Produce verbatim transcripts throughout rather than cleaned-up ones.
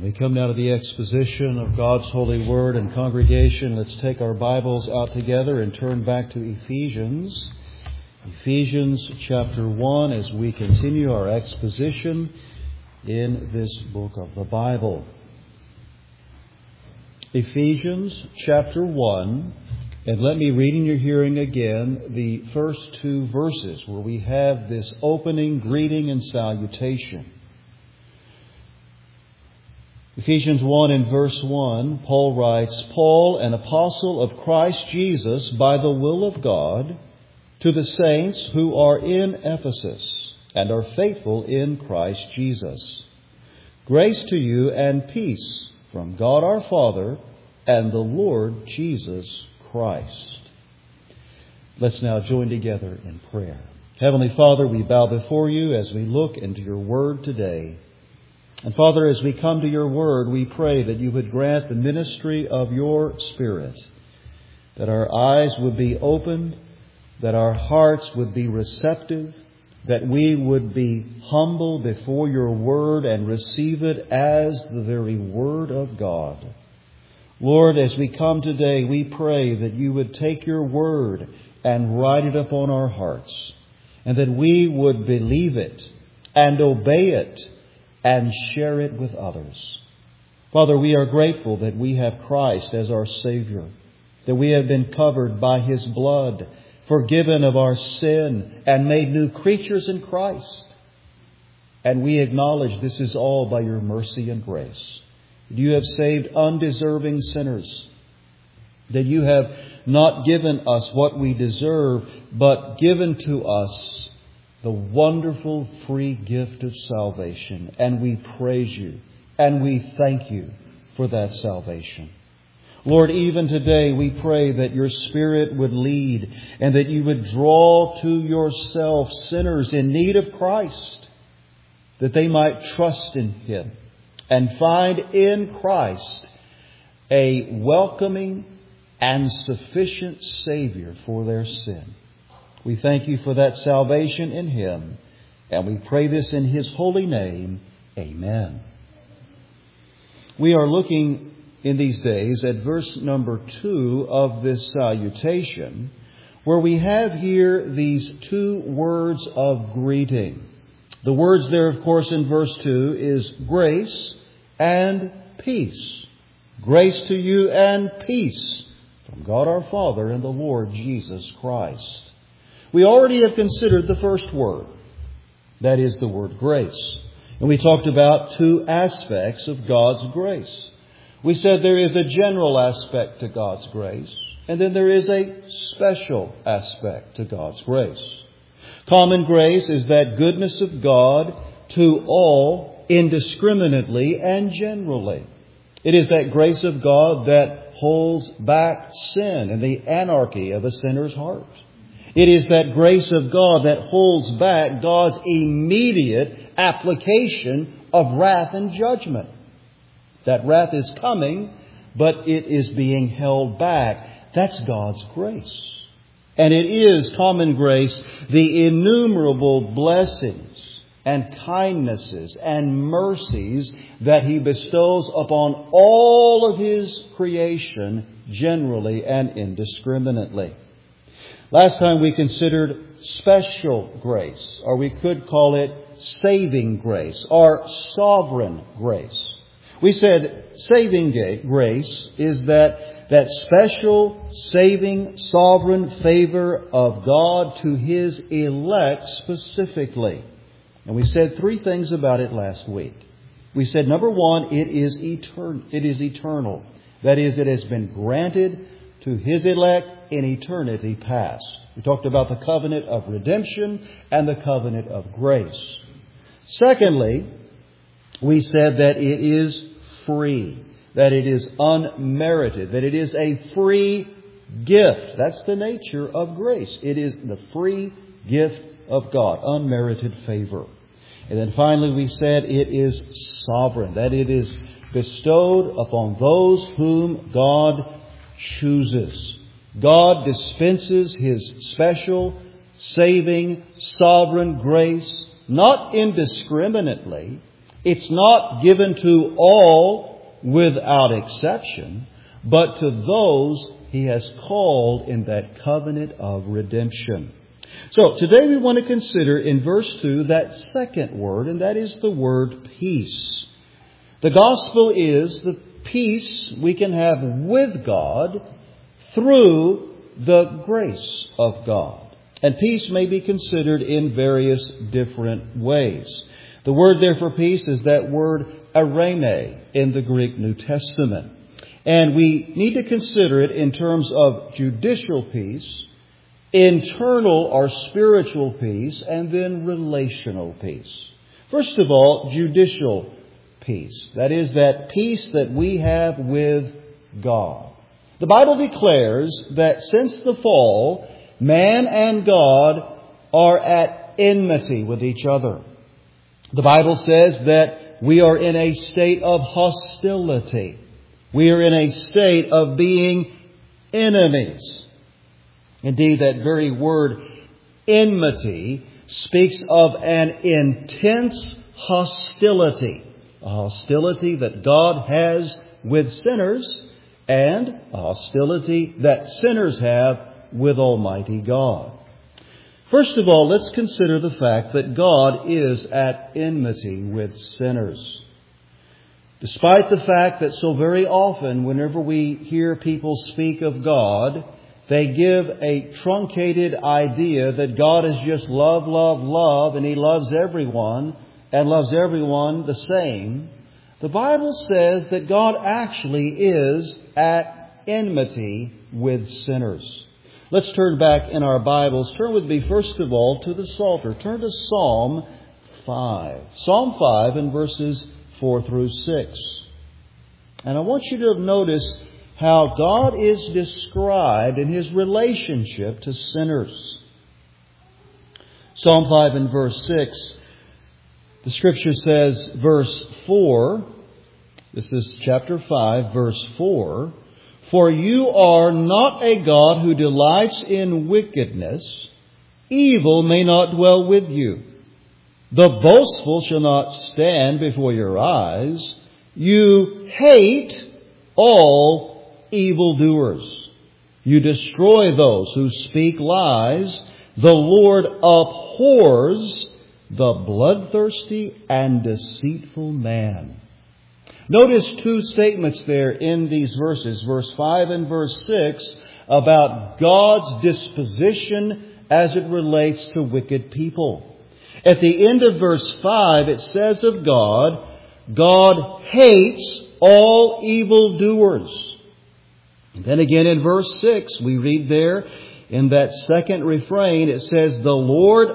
We come now to the exposition of God's holy word. And congregation, let's take our Bibles out together and turn back to Ephesians. Ephesians chapter one as we continue our exposition in this book of the Bible. Ephesians chapter one, and let me read in your hearing again the first two verses where we have this opening greeting and salutation. Ephesians one and verse one, Paul writes, Paul, an apostle of Christ Jesus, by the will of God, to the saints who are in Ephesus and are faithful in Christ Jesus. Grace to you and peace from God our Father and the Lord Jesus Christ. Let's now join together in prayer. Heavenly Father, we bow before you as we look into your word today. And Father, as we come to your word, we pray that you would grant the ministry of your Spirit, that our eyes would be opened, that our hearts would be receptive, that we would be humble before your word and receive it as the very word of God. Lord, as we come today, we pray that you would take your word and write it upon our hearts, and that we would believe it and obey it and share it with others. Father, we are grateful that we have Christ as our Savior, that we have been covered by His blood, forgiven of our sin, and made new creatures in Christ. And we acknowledge this is all by your mercy and grace. You have saved undeserving sinners, that you have not given us what we deserve, but given to us the wonderful free gift of salvation. And we praise you and we thank you for that salvation. Lord, even today we pray that your Spirit would lead and that you would draw to yourself sinners in need of Christ, that they might trust in Him and find in Christ a welcoming and sufficient Savior for their sin. We thank you for that salvation in Him, and we pray this in His holy name. Amen. We are looking in these days at verse number two of this salutation, where we have here these two words of greeting. The words there, of course, in verse two is grace and peace. Grace to you and peace from God our Father and the Lord Jesus Christ. We already have considered the first word, that is the word grace. And we talked about two aspects of God's grace. We said there is a general aspect to God's grace, and then there is a special aspect to God's grace. Common grace is that goodness of God to all indiscriminately and generally. It is that grace of God that holds back sin and the anarchy of a sinner's heart. It is that grace of God that holds back God's immediate application of wrath and judgment. That wrath is coming, but it is being held back. That's God's grace. And it is common grace, the innumerable blessings and kindnesses and mercies that He bestows upon all of His creation generally and indiscriminately. Last time we considered special grace, or we could call it saving grace, or sovereign grace. We said saving grace is that, that special, saving, sovereign favor of God to His elect specifically. And we said three things about it last week. We said, number one, it is etern- it is eternal. That is, it has been granted to His elect in eternity past. We talked about the covenant of redemption and the covenant of grace. Secondly, we said that it is free, that it is unmerited, that it is a free gift. That's the nature of grace. It is the free gift of God, unmerited favor. And then finally we said it is sovereign, that it is bestowed upon those whom God chooses. God dispenses His special, saving, sovereign grace, not indiscriminately, It's not given to all without exception, but to those He has called in that covenant of redemption. So today we want to consider in verse two that second word, and that is the word peace. The gospel is the peace we can have with God through the grace of God. And peace may be considered in various different ways. The word there for peace is that word eirene in the Greek New Testament. And we need to consider it in terms of judicial peace, internal or spiritual peace, and then relational peace. First of all, judicial peace. That is that peace that we have with God. The Bible declares that since the fall, man and God are at enmity with each other. The Bible says that we are in a state of hostility. We are in a state of being enemies. Indeed, that very word enmity speaks of an intense hostility. A hostility that God has with sinners and a hostility that sinners have with Almighty God. First of all, let's consider the fact that God is at enmity with sinners. Despite the fact that so very often, whenever we hear people speak of God, they give a truncated idea that God is just love, love, love, and He loves everyone and loves everyone the same. The Bible says that God actually is at enmity with sinners. Let's turn back in our Bibles. Turn with me, first of all, to the Psalter. Turn to Psalm five. Psalm five and verses four through six. And I want you to notice how God is described in His relationship to sinners. Psalm five and verse six. The Scripture says, verse four, this is chapter five, verse four, "For you are not a God who delights in wickedness. Evil may not dwell with you. The boastful shall not stand before your eyes. You hate all evildoers. You destroy those who speak lies. The Lord abhors the bloodthirsty and deceitful man." Notice two statements there in these verses, verse five and verse six, about God's disposition as it relates to wicked people. At the end of verse five, it says of God, God hates all evildoers. And then again in verse six, we read there in that second refrain, it says, the Lord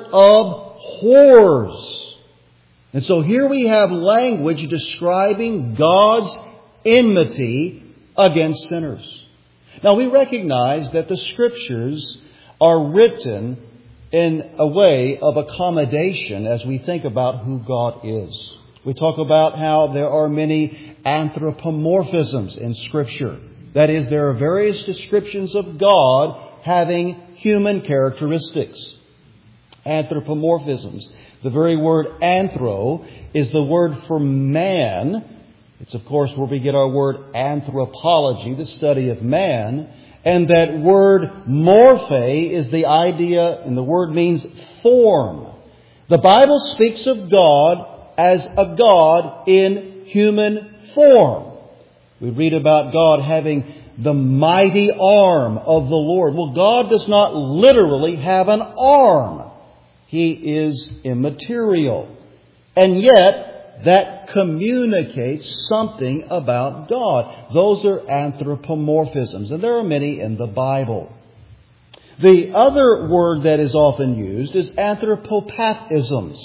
abhors. And so here we have language describing God's enmity against sinners. Now we recognize that the Scriptures are written in a way of accommodation as we think about who God is. We talk about how there are many anthropomorphisms in Scripture. That is, there are various descriptions of God having human characteristics. Anthropomorphisms. The very word anthro is the word for man. It's, of course, where we get our word anthropology, the study of man. And that word morphe is the idea, and the word means form. The Bible speaks of God as a God in human form. We read about God having the mighty arm of the Lord. Well, God does not literally have an arm. He is immaterial. And yet, that communicates something about God. Those are anthropomorphisms, and there are many in the Bible. The other word that is often used is anthropopathisms.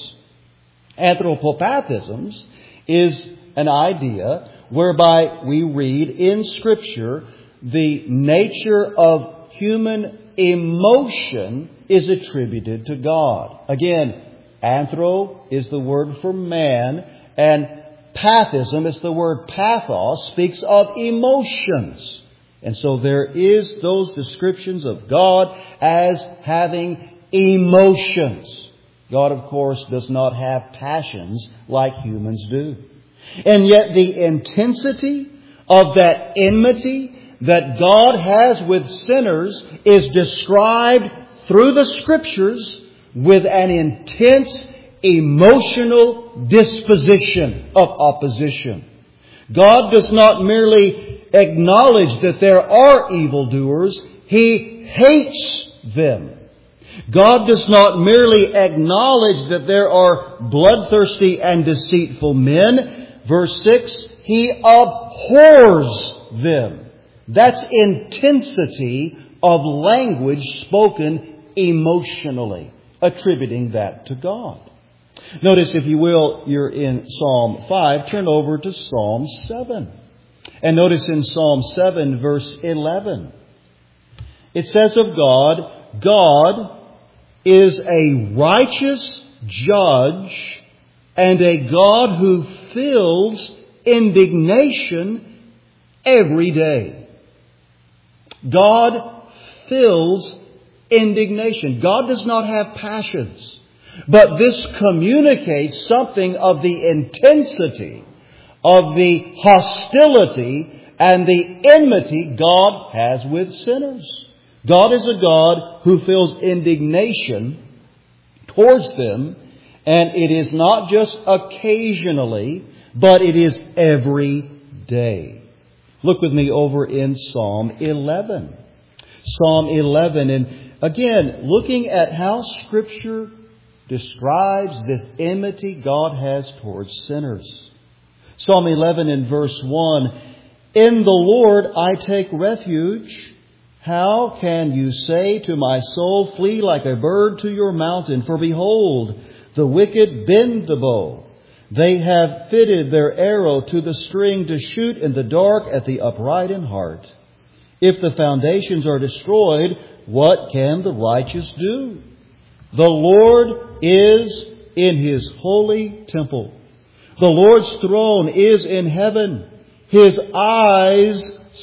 Anthropopathisms is an idea whereby we read in Scripture the nature of human emotion is attributed to God. Again, anthro is the word for man, and pathism is the word pathos, speaks of emotions. And so there is those descriptions of God as having emotions. God, of course, does not have passions like humans do. And yet the intensity of that enmity that God has with sinners is described through the Scriptures with an intense emotional disposition of opposition. God does not merely acknowledge that there are evildoers, He hates them. God does not merely acknowledge that there are bloodthirsty and deceitful men. Verse six, He abhors them. That's intensity of language spoken emotionally, attributing that to God. Notice, if you will, you're in Psalm five. Turn over to Psalm seven. And notice in Psalm seven, verse eleven. It says of God, God is a righteous judge and a God who feels indignation every day. God feels indignation. God does not have passions. But this communicates something of the intensity, of the hostility, and the enmity God has with sinners. God is a God who feels indignation towards them, and it is not just occasionally, but it is every day. Look with me over in Psalm eleven. Psalm eleven, and again, looking at how Scripture describes this enmity God has towards sinners. Psalm eleven in verse one, In the Lord I take refuge. How can you say to my soul, Flee like a bird to your mountain? For behold, the wicked bend the bow. They have fitted their arrow to the string to shoot in the dark at the upright in heart. If the foundations are destroyed, what can the righteous do? The Lord is in His holy temple. The Lord's throne is in heaven. His eyes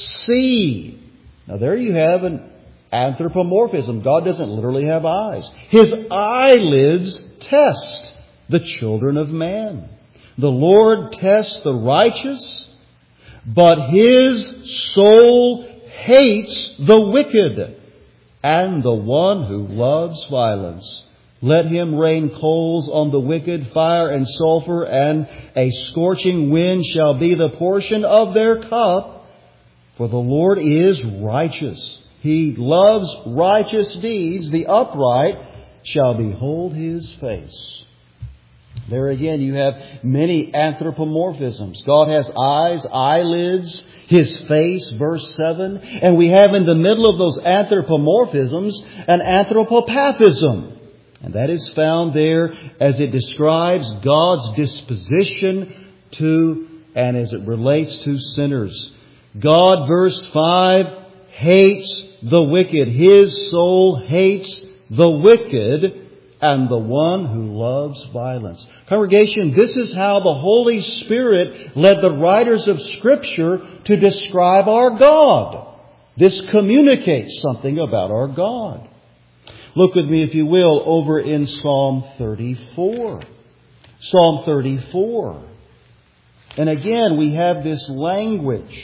see. Now there you have an anthropomorphism. God doesn't literally have eyes. His eyelids test the children of man. The Lord tests the righteous, but His soul hates the wicked and the one who loves violence. Let him rain coals on the wicked, fire and sulfur, and a scorching wind shall be the portion of their cup. For the Lord is righteous. He loves righteous deeds. The upright shall behold His face. There again you have many anthropomorphisms. God has eyes, eyelids, His face, verse seven. And we have in the middle of those anthropomorphisms an anthropopathism. And that is found there as it describes God's disposition to and as it relates to sinners. God, verse five, hates the wicked. His soul hates the wicked and the one who loves violence. Congregation, this is how the Holy Spirit led the writers of Scripture to describe our God. This communicates something about our God. Look with me, if you will, over in Psalm thirty-four. Psalm thirty-four. And again, we have this language.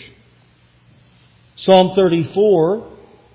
Psalm thirty-four.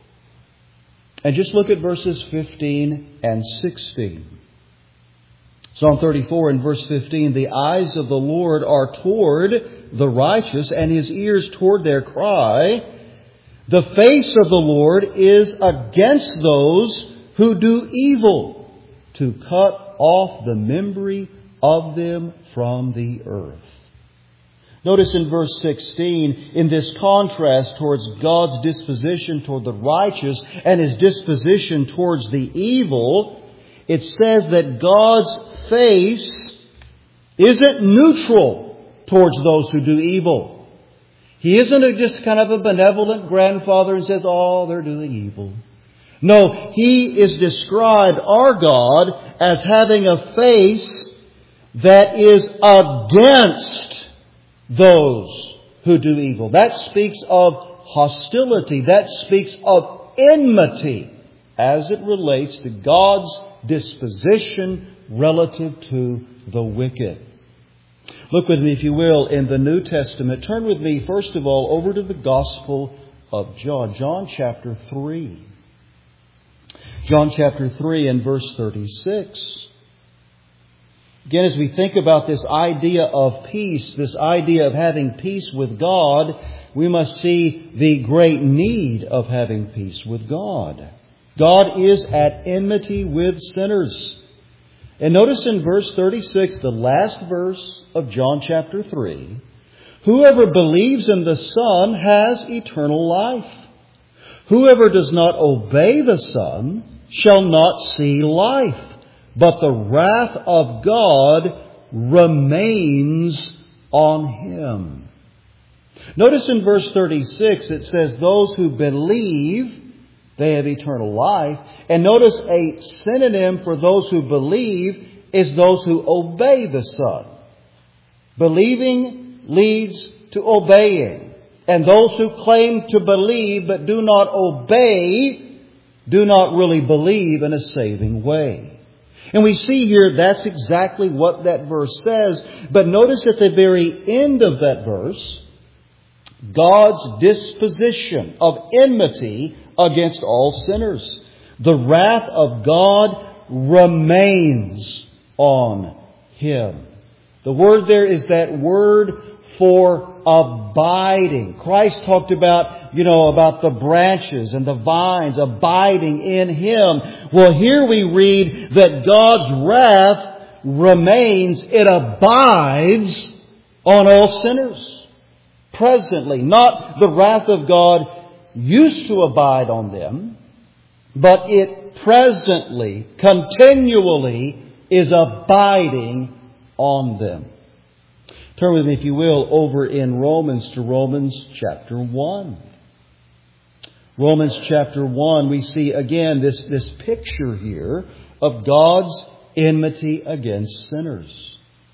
And just look at verses fifteen and sixteen. Psalm thirty-four and verse fifteen. The eyes of the Lord are toward the righteous, and His ears toward their cry. The face of the Lord is against those who do evil, to cut off the memory of them from the earth. Notice in verse sixteen, in this contrast towards God's disposition toward the righteous and His disposition towards the evil, it says that God's face isn't neutral towards those who do evil. He isn't just kind of a benevolent grandfather and says, oh, they're doing evil. No, He is described, our God, as having a face that is against those who do evil. That speaks of hostility. That speaks of enmity as it relates to God's disposition relative to the wicked. Look with me, if you will, in the New Testament. Turn with me, first of all, over to the Gospel of John. John chapter three. John chapter three and verse thirty-six. Again, as we think about this idea of peace, this idea of having peace with God, we must see the great need of having peace with God. God is at enmity with sinners. And notice in verse thirty-six, the last verse of John chapter three, whoever believes in the Son has eternal life. Whoever does not obey the Son shall not see life, but the wrath of God remains on him. Notice in verse thirty-six, it says, those who believe, they have eternal life. And notice a synonym for those who believe is those who obey the Son. Believing leads to obeying. And those who claim to believe but do not obey do not really believe in a saving way. And we see here that's exactly what that verse says. But notice at the very end of that verse, God's disposition of enmity against all sinners. The wrath of God remains on him. The word there is that word for abiding. Christ talked about, you know, about the branches and the vines abiding in Him. Well, here we read that God's wrath remains, it abides on all sinners. Presently, not the wrath of God used to abide on them, but it presently, continually is abiding on them. Turn with me, if you will, over in Romans to Romans chapter one. Romans chapter one, we see again this, this picture here of God's enmity against sinners.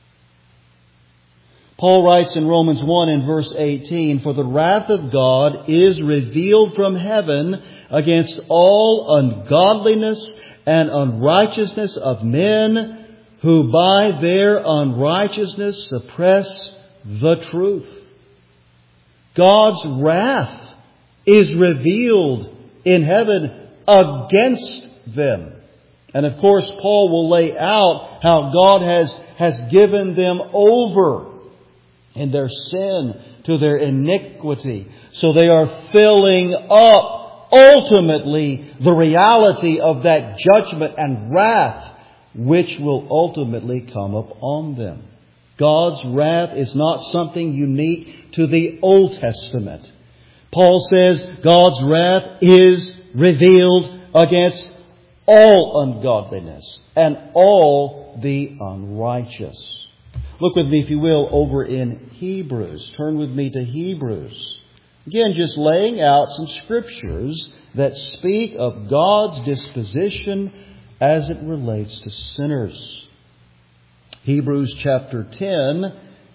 Paul writes in Romans one and verse eighteen, for the wrath of God is revealed from heaven against all ungodliness and unrighteousness of men who by their unrighteousness suppress the truth. God's wrath is revealed in heaven against them. And of course, Paul will lay out how God has, has given them over in their sin to their iniquity. So they are filling up ultimately the reality of that judgment and wrath which will ultimately come upon them. God's wrath is not something unique to the Old Testament. Paul says God's wrath is revealed against all ungodliness and all the unrighteous. Look with me, if you will, over in Hebrews. Turn with me to Hebrews. Again, just laying out some scriptures that speak of God's disposition as it relates to sinners. Hebrews chapter ten.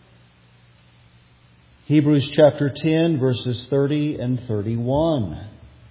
Hebrews chapter ten, verses thirty and thirty-one.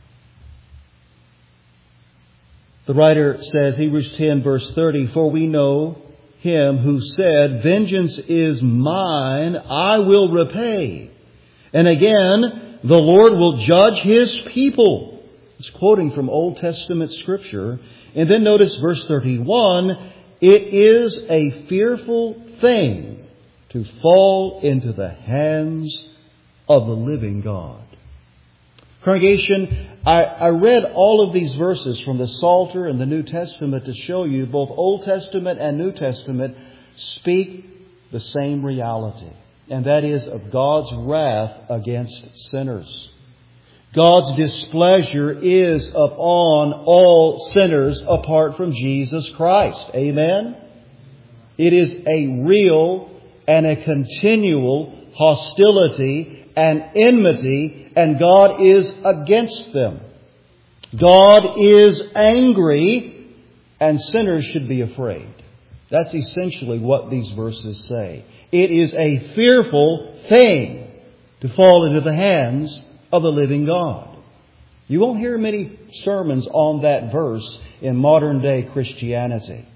The writer says, Hebrews ten, verse thirty, for we know Him who said, vengeance is mine, I will repay. And again, the Lord will judge His people. It's quoting from Old Testament Scripture. And then notice verse thirty-one, it is a fearful thing to fall into the hands of the living God. Congregation, I, I read all of these verses from the Psalter and the New Testament to show you both Old Testament and New Testament speak the same reality. And that is of God's wrath against sinners. God's displeasure is upon all sinners apart from Jesus Christ. Amen? It is a real and a continual hostility and enmity, and God is against them. God is angry, and sinners should be afraid. That's essentially what these verses say. It is a fearful thing to fall into the hands of the living God. You won't hear many sermons on that verse in modern day Christianity.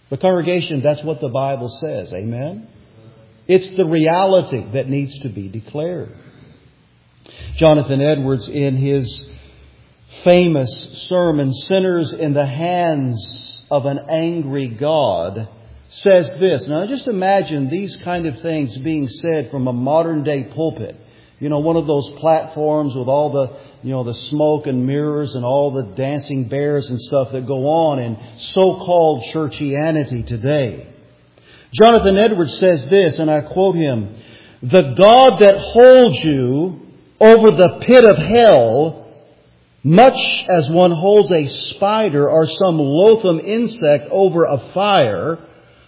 The congregation, that's what the Bible says. Amen? It's the reality that needs to be declared. Jonathan Edwards, in his famous sermon, Sinners in the Hands of an Angry God, says this. Now just imagine these kind of things being said from a modern day pulpit. You know, one of those platforms with all the, you know, the smoke and mirrors and all the dancing bears and stuff that go on in so-called churchianity today. Jonathan Edwards says this, and I quote him, "The God that holds you over the pit of hell, much as one holds a spider or some loathsome insect over a fire,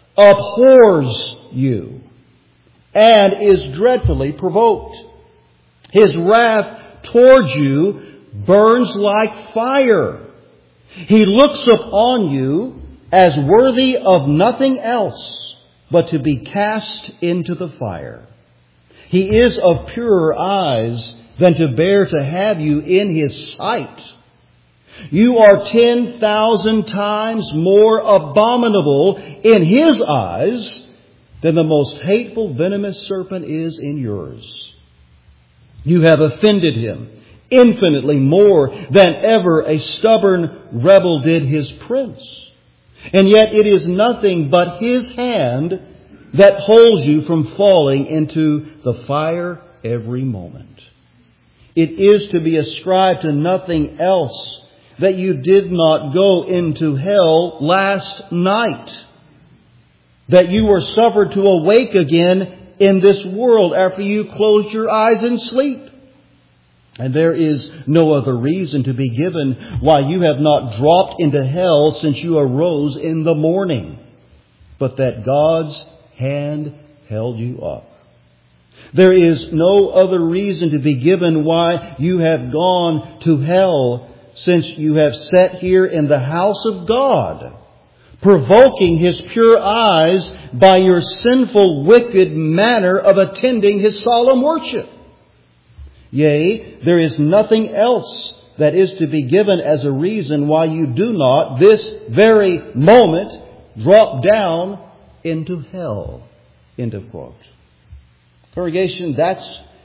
abhors you and is dreadfully provoked. His wrath towards you burns like fire. He looks upon you as worthy of nothing else but to be cast into the fire. He is of purer eyes than to bear to have you in His sight. You are ten thousand times more abominable in His eyes than the most hateful venomous serpent is in yours. You have offended Him infinitely more than ever a stubborn rebel did his prince. And yet it is nothing but His hand that holds you from falling into the fire every moment. It is to be ascribed to nothing else that you did not go into hell last night, that you were suffered to awake again in this world after you closed your eyes in sleep. And there is no other reason to be given why you have not dropped into hell since you arose in the morning, but that God's hand held you up. There is no other reason to be given why you have gone to hell since you have sat here in the house of God, provoking His pure eyes by your sinful, wicked manner of attending His solemn worship. Yea, there is nothing else that is to be given as a reason why you do not, this very moment, drop down into hell. End of quote. Congregation, that's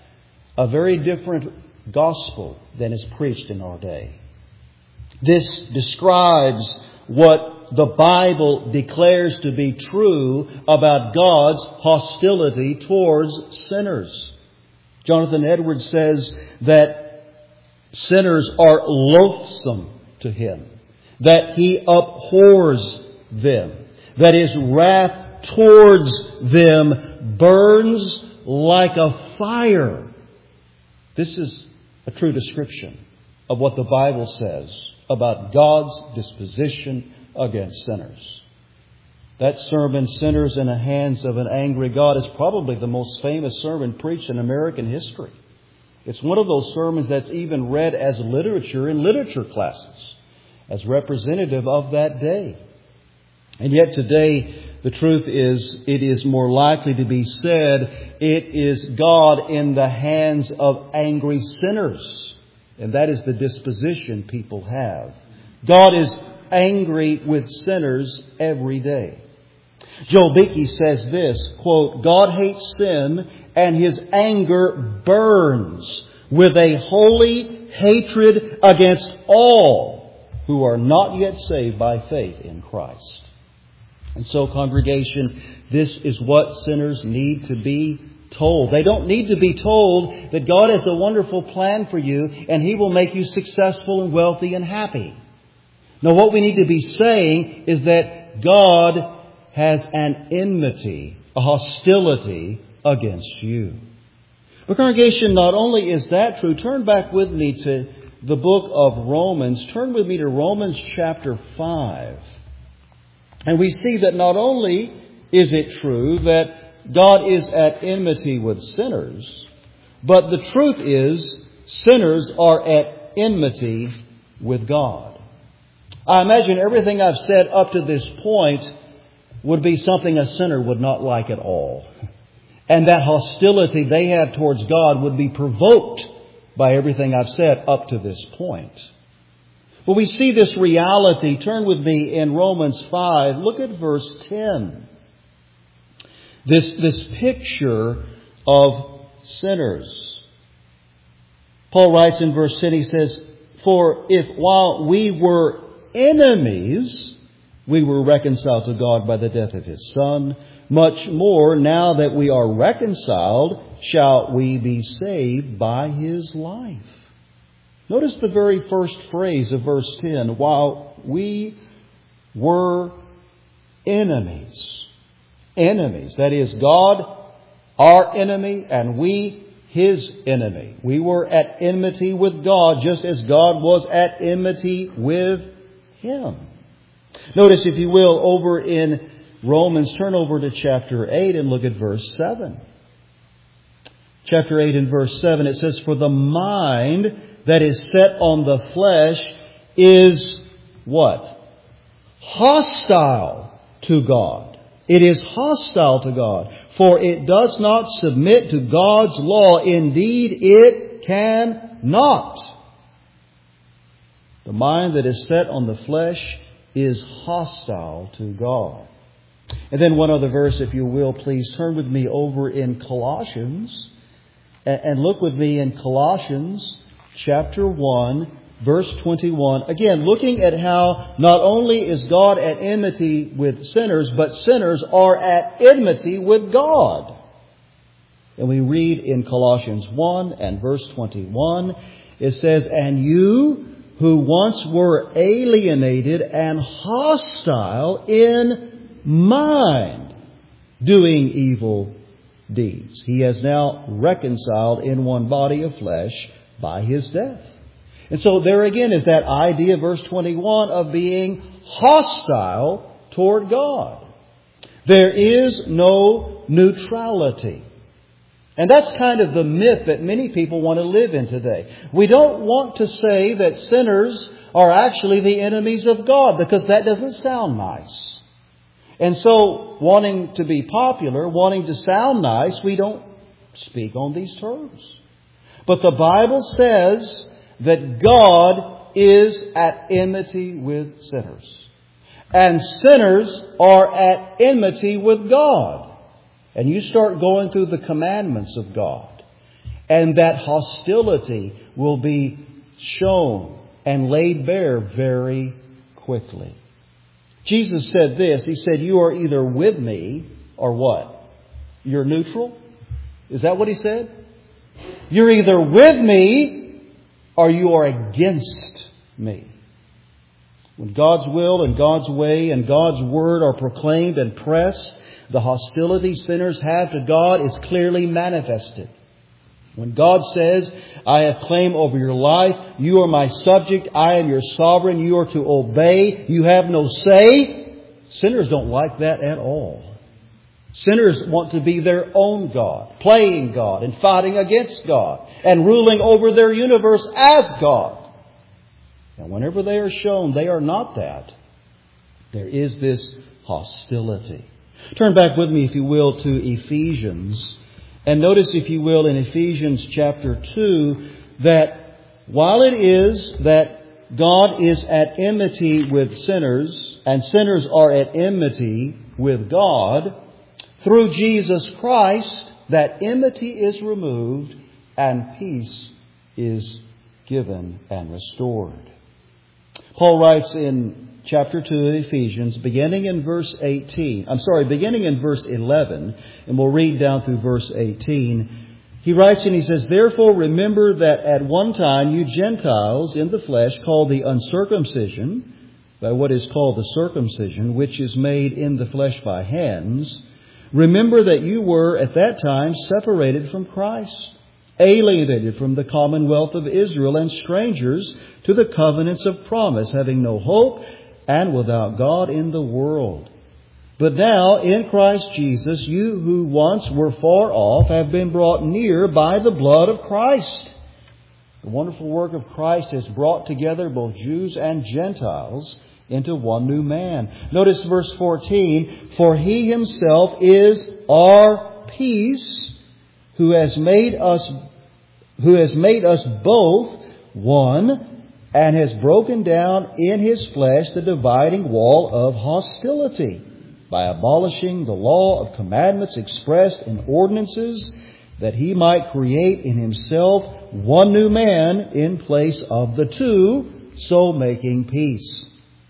a very different gospel than is preached in our day. This describes what the Bible declares to be true about God's hostility towards sinners. Jonathan Edwards says that sinners are loathsome to Him, that He abhors them, that His wrath towards them burns like a fire. This is a true description of what the Bible says about God's disposition against sinners. That sermon, Sinners in the Hands of an Angry God, is probably the most famous sermon preached in American history. It's one of those sermons that's even read as literature in literature classes, as representative of that day. And yet today, the truth is, it is more likely to be said, it is God in the hands of angry sinners. And that is the disposition people have. God is angry with sinners every day. Joel Beeke says this, quote, "God hates sin and His anger burns with a holy hatred against all who are not yet saved by faith in Christ." And so, congregation, this is what sinners need to be told. They don't need to be told that God has a wonderful plan for you and He will make you successful and wealthy and happy. No, what we need to be saying is that God has an enmity, a hostility against you. But congregation, not only is that true, turn back with me to the book of Romans. Turn with me to Romans chapter five. And we see that not only is it true that God is at enmity with sinners, but the truth is sinners are at enmity with God. I imagine everything I've said up to this point would be something a sinner would not like at all. And that hostility they have towards God would be provoked by everything I've said up to this point. Well, we see this reality. Turn with me in Romans five. Look at verse ten. This, this picture of sinners. Paul writes in verse ten, he says, "For if while we were enemies, we were reconciled to God by the death of His Son, much more now that we are reconciled, shall we be saved by His life." Notice the very first phrase of verse ten. While we were enemies. Enemies. That is, God, our enemy, and we, His enemy. We were at enmity with God, just as God was at enmity with Him. Notice, if you will, over in Romans, turn over to chapter eight and look at verse seven. Chapter eight and verse seven, it says, "For the mind that is set on the flesh is" what? "Hostile to God." It is hostile to God. "For it does not submit to God's law. Indeed, it cannot." The mind that is set on the flesh is hostile to God. And then one other verse, if you will, please turn with me over in Colossians. And look with me in Colossians chapter one, verse twenty-one. Again, looking at how not only is God at enmity with sinners, but sinners are at enmity with God. And we read in Colossians one and verse twenty-one, it says, "And you who once were alienated and hostile in mind, doing evil deeds, He has now reconciled in one body of flesh by His death." And so there again is that idea, verse twenty-one, of being hostile toward God. There is no neutrality. And that's kind of the myth that many people want to live in today. We don't want to say that sinners are actually the enemies of God, because that doesn't sound nice. And so, wanting to be popular, wanting to sound nice, we don't speak on these terms. But the Bible says that God is at enmity with sinners. And sinners are at enmity with God. And you start going through the commandments of God, and that hostility will be shown and laid bare very quickly. Jesus said this. He said, "You are either with me or what? You're neutral?" Is that what He said? You're either with me or you are against me. When God's will and God's way and God's word are proclaimed and pressed, the hostility sinners have to God is clearly manifested. When God says, "I have claim over your life. You are my subject. I am your sovereign. You are to obey. You have no say." Sinners don't like that at all. Sinners want to be their own God, playing God and fighting against God and ruling over their universe as God. And whenever they are shown they are not that, there is this hostility. Turn back with me, if you will, to Ephesians. And notice, if you will, in Ephesians chapter two, that while it is that God is at enmity with sinners, and sinners are at enmity with God, through Jesus Christ, that enmity is removed and peace is given and restored. Paul writes in chapter two of Ephesians, beginning in verse eighteen. I'm sorry, beginning in verse eleven, and we'll read down through verse eighteen. He writes and he says, "Therefore remember that at one time you Gentiles in the flesh, called the uncircumcision, by what is called the circumcision, which is made in the flesh by hands, remember that you were at that time separated from Christ, alienated from the commonwealth of Israel, and strangers to the covenants of promise, having no hope and without God in the world. But now, in Christ Jesus, you who once were far off have been brought near by the blood of Christ." The wonderful work of Christ has brought together both Jews and Gentiles into one new man. Notice verse fourteen, "For He Himself is our peace, who has made us, who has made us both one, and has broken down in His flesh the dividing wall of hostility by abolishing the law of commandments expressed in ordinances, that He might create in Himself one new man in place of the two, so making peace.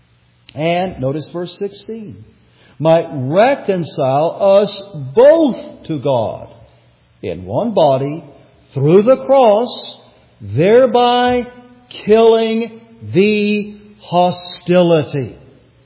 And notice verse sixteen. Might reconcile us both to God in one body through the cross, thereby killing the hostility.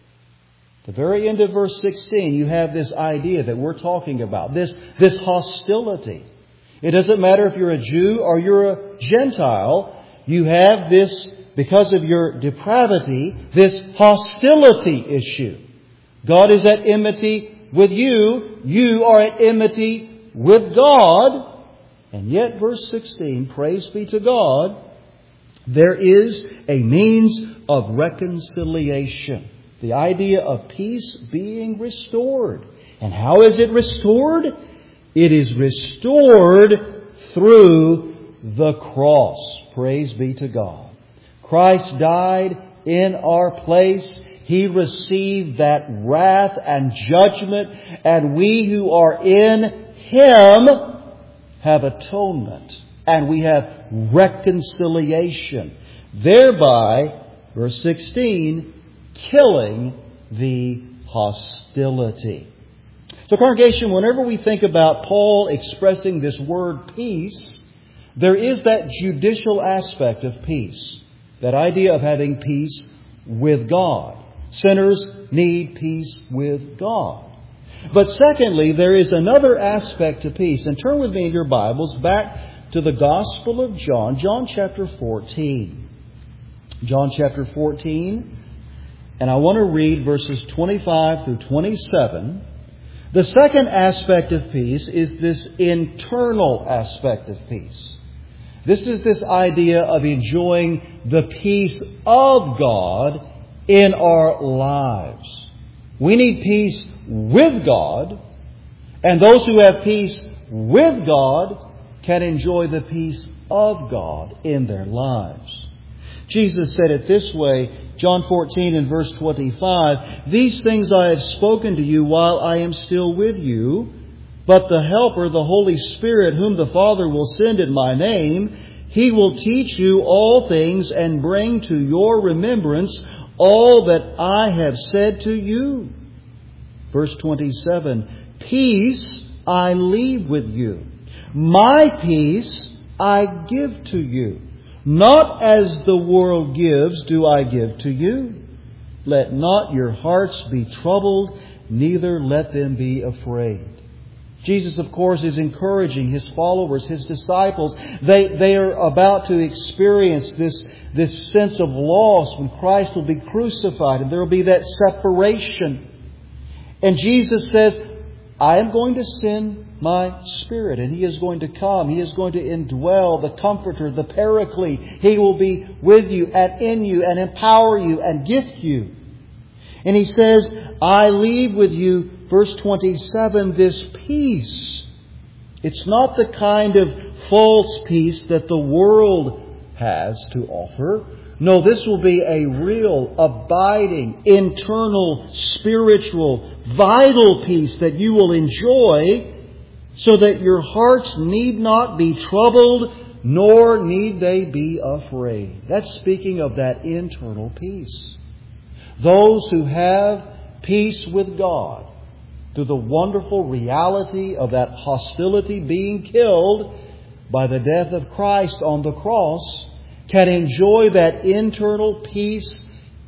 At the very end of verse sixteen, you have this idea that we're talking about, this, this hostility. It doesn't matter if you're a Jew or you're a Gentile, you have this, because of your depravity, this hostility issue. God is at enmity with you. You are at enmity with God. And yet, verse sixteen, praise be to God, there is a means of reconciliation. The idea of peace being restored. And how is it restored? It is restored through the cross. Praise be to God. Christ died in our place. He received that wrath and judgment, and we who are in Him have atonement, and we have reconciliation, thereby, verse sixteen, killing the hostility. So, congregation, whenever we think about Paul expressing this word peace, there is that judicial aspect of peace, that idea of having peace with God. Sinners need peace with God. But secondly, there is another aspect to peace. And turn with me in your Bibles back to the Gospel of John, John chapter fourteen. John chapter fourteen. And I want to read verses twenty-five through twenty-seven. The second aspect of peace is this internal aspect of peace. This is this idea of enjoying the peace of God in our lives. We need peace with God, and those who have peace with God can enjoy the peace of God in their lives. Jesus said it this way, John fourteen and verse twenty-five, "These things I have spoken to you while I am still with you, but the Helper, the Holy Spirit, whom the Father will send in my name, He will teach you all things and bring to your remembrance all that I have said to you." Verse twenty-seven, "Peace I leave with you. My peace I give to you. Not as the world gives do I give to you. Let not your hearts be troubled, neither let them be afraid." Jesus, of course, is encouraging His followers, His disciples. They, they are about to experience this, this sense of loss when Christ will be crucified, and there will be that separation. And Jesus says, "I am going to send my Spirit, and He is going to come. He is going to indwell the Comforter, the Paraclete. He will be with you and in you and empower you and gift you." And He says, "I leave with you," verse twenty-seven, "this peace." It's not the kind of false peace that the world has to offer. No, this will be a real, abiding, internal, spiritual, vital peace that you will enjoy, so that your hearts need not be troubled, nor need they be afraid. That's speaking of that internal peace. Those who have peace with God, through the wonderful reality of that hostility being killed by the death of Christ on the cross, can enjoy that internal peace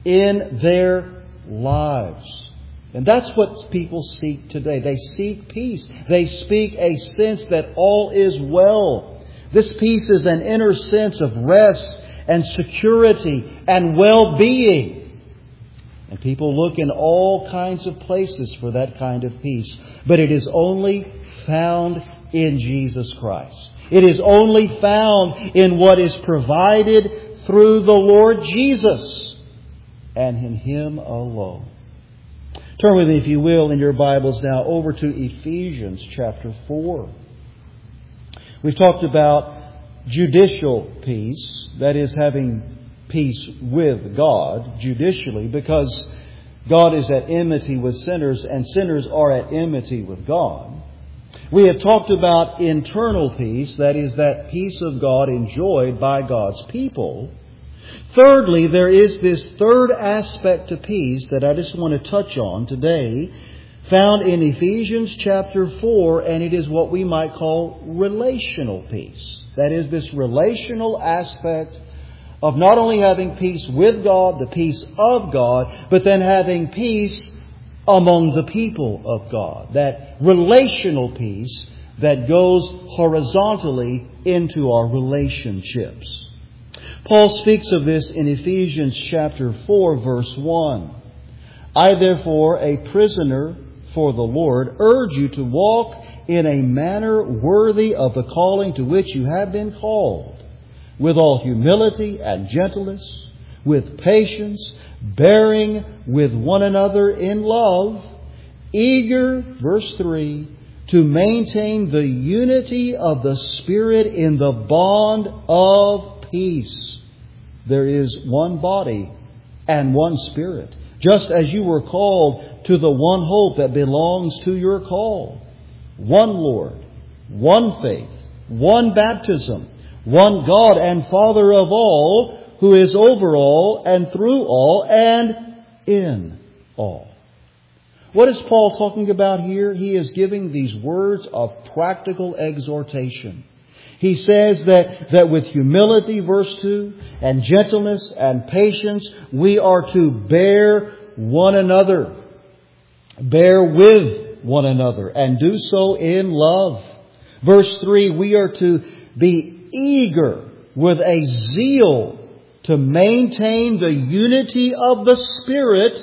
in their lives. And that's what people seek today. They seek peace. They seek a sense that all is well. This peace is an inner sense of rest and security and well-being. And people look in all kinds of places for that kind of peace. But it is only found in Jesus Christ. It is only found in what is provided through the Lord Jesus, and in Him alone. Turn with me, if you will, in your Bibles now over to Ephesians chapter four. We've talked about judicial peace, that is, having peace with God judicially, because God is at enmity with sinners and sinners are at enmity with God. We have talked about internal peace, that is, that peace of God enjoyed by God's people. Thirdly, there is this third aspect to peace that I just want to touch on today, found in Ephesians chapter four, and it is what we might call relational peace. That is, this relational aspect of not only having peace with God, the peace of God, but then having peace among the people of God. That relational peace that goes horizontally into our relationships. Paul speaks of this in Ephesians chapter four, verse one. I therefore, a prisoner for the Lord, urge you to walk in a manner worthy of the calling to which you have been called, with all humility and gentleness, with patience, bearing with one another in love, eager, verse three, to maintain the unity of the Spirit in the bond of peace. There is one body and one Spirit, just as you were called to the one hope that belongs to your call. One Lord, one faith, one baptism, one God and Father of all, who is over all and through all and in all. What is Paul talking about here? He is giving these words of practical exhortation. He says that, that with humility, verse two, and gentleness and patience, we are to bear one another. Bear with one another and do so in love. Verse three, we are to be eager with a zeal to maintain the unity of the Spirit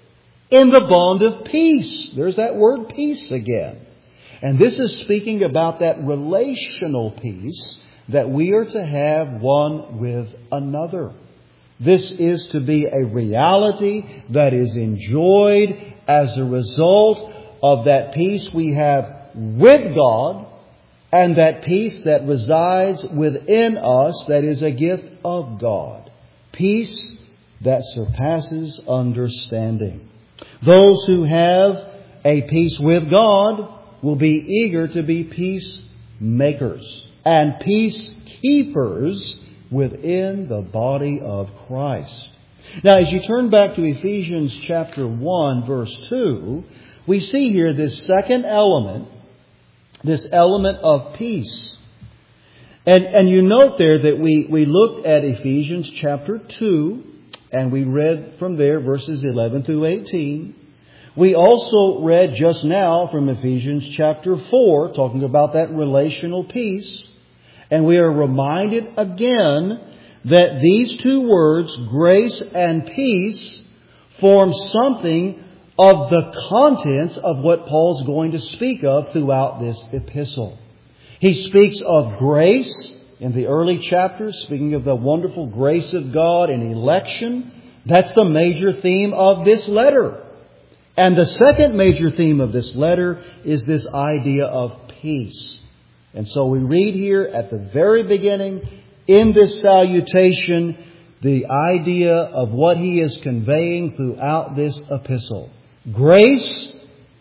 in the bond of peace. There's that word peace again. And this is speaking about that relational peace that we are to have one with another. This is to be a reality that is enjoyed as a result of that peace we have with God and that peace that resides within us that is a gift of God. Peace that surpasses understanding. Those who have a peace with God will be eager to be peacemakers and peacekeepers within the body of Christ. Now, as you turn back to Ephesians chapter one, verse two, we see here this second element, this element of peace. And, and you note there that we, we looked at Ephesians chapter two, and we read from there verses eleven through eighteen. We also read just now from Ephesians chapter four, talking about that relational peace. And we are reminded again that these two words, grace and peace, form something of the contents of what Paul's going to speak of throughout this epistle. He speaks of grace in the early chapters, speaking of the wonderful grace of God in election. That's the major theme of this letter. And the second major theme of this letter is this idea of peace. And so we read here at the very beginning, in this salutation, the idea of what he is conveying throughout this epistle. Grace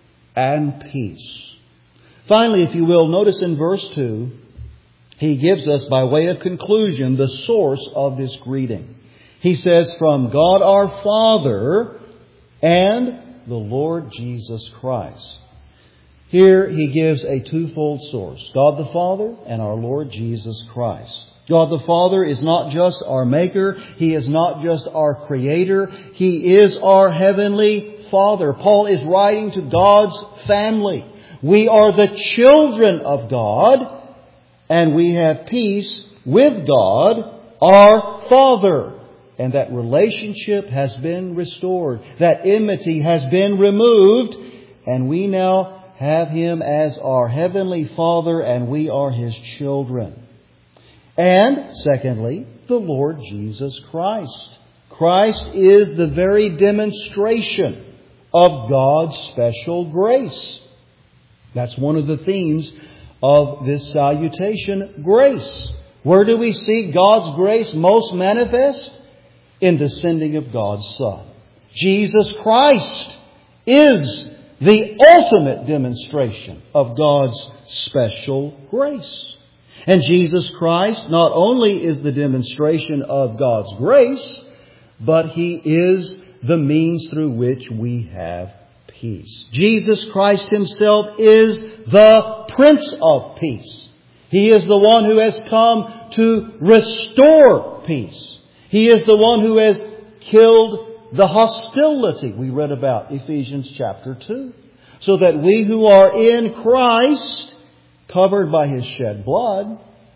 and peace. Finally, if you will, notice in verse two, he gives us, by way of conclusion, the source of this greeting. He says, from God our Father and the Lord Jesus Christ. Here he gives a twofold source. God the Father and our Lord Jesus Christ. God the Father is not just our Maker. He is not just our Creator. He is our Heavenly Father. Paul is writing to God's family. We are the children of God, and we have peace with God, our Father. And that relationship has been restored. That enmity has been removed. And we now have Him as our Heavenly Father, and we are His children. And secondly, the Lord Jesus Christ. Christ is the very demonstration of God's special grace. That's one of the themes of this salutation, grace. Where do we see God's grace most manifest? in the sending of God's Son. Jesus Christ is the ultimate demonstration of God's special grace. And Jesus Christ not only is the demonstration of God's grace, but He is the means through which we have peace. Jesus Christ Himself is the Prince of Peace. He is the one who has come to restore peace. He is the one who has killed the hostility we read about Ephesians chapter two. So that we who are in Christ, covered by His shed blood,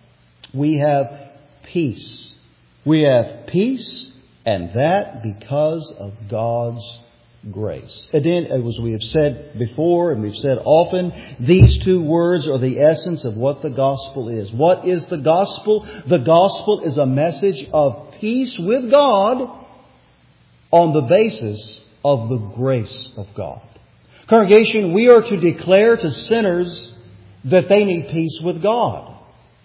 we have peace. We have peace, and that because of God's grace. Again, as we have said before and we've said often, these two words are the essence of what the gospel is. What is the gospel? The gospel is a message of peace with God on the basis of the grace of God. Congregation, we are to declare to sinners that they need peace with God.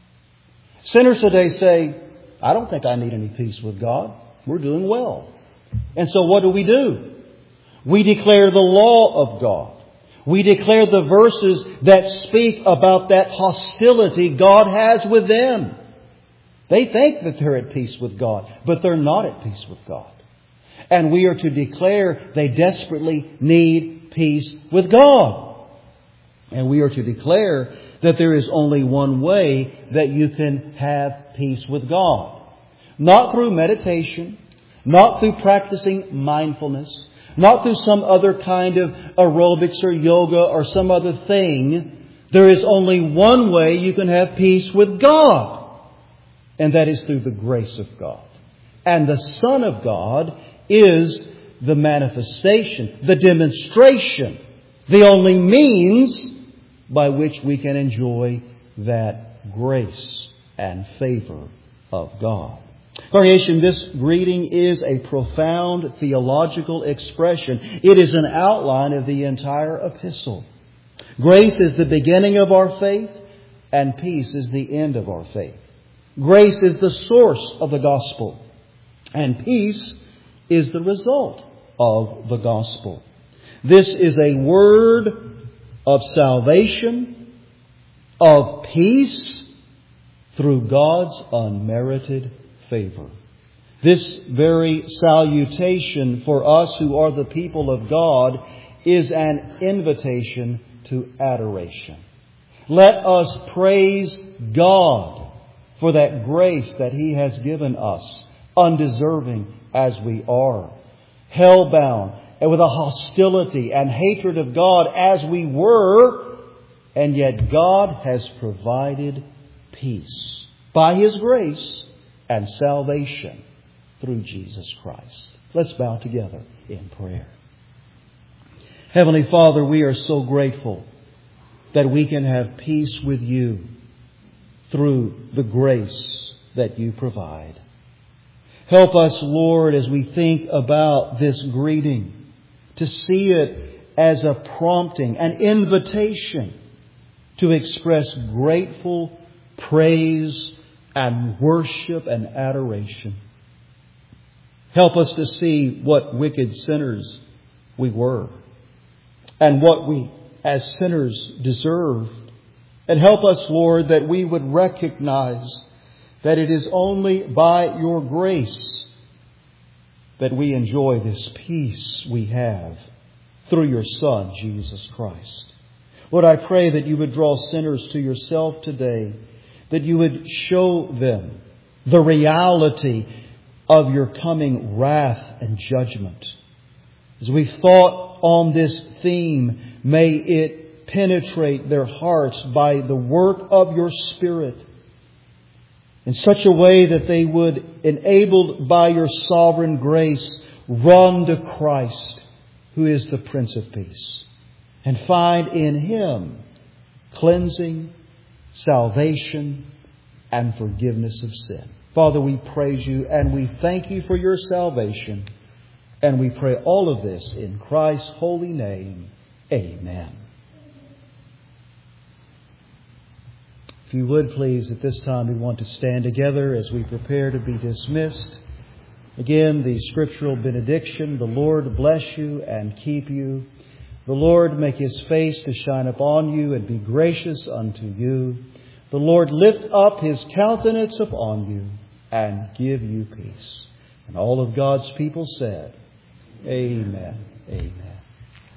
Sinners today say, I don't think I need any peace with God. We're doing well. And so what do we do? We declare the law of God. We declare the verses that speak about that hostility God has with them. They think that they're at peace with God, but they're not at peace with God. And we are to declare they desperately need peace with God. And we are to declare that there is only one way that you can have peace with God. Not through meditation, not through practicing mindfulness, not through some other kind of aerobics or yoga or some other thing. There is only one way you can have peace with God. And that is through the grace of God. And the Son of God is the manifestation, the demonstration, the only means by which we can enjoy that grace and favor of God. Congregation, this greeting is a profound theological expression. It is an outline of the entire epistle. Grace is the beginning of our faith, and peace is the end of our faith. Grace is the source of the gospel, and peace is the result of the gospel. This is a word of salvation, of peace, through God's unmerited favor. This very salutation for us who are the people of God is an invitation to adoration. Let us praise God for that grace that He has given us, undeserving as we are, hell-bound, and with a hostility and hatred of God as we were, and yet God has provided peace by His grace and salvation through Jesus Christ. Let's bow together in prayer. Heavenly Father, we are so grateful that we can have peace with You through the grace that You provide. Help us, Lord, as we think about this greeting, to see it as a prompting, an invitation to express grateful praise and worship and adoration. Help us to see what wicked sinners we were and what we as sinners deserved. And help us, Lord, that we would recognize that it is only by Your grace that we enjoy this peace we have through Your Son, Jesus Christ. Lord, I pray that You would draw sinners to Yourself today, that You would show them the reality of Your coming wrath and judgment. As we thought on this theme, may it penetrate their hearts by the work of Your Spirit in such a way that they would, enabled by Your sovereign grace, run to Christ, who is the Prince of Peace, and find in Him cleansing, salvation, and forgiveness of sin. Father, we praise You and we thank You for Your salvation. And we pray all of this in Christ's holy name. Amen. If you would please, at this time we want to stand together as we prepare to be dismissed. Again, the scriptural benediction, the Lord bless you and keep you. The Lord make His face to shine upon you and be gracious unto you. The Lord lift up His countenance upon you and give you peace. And all of God's people said, Amen. Amen.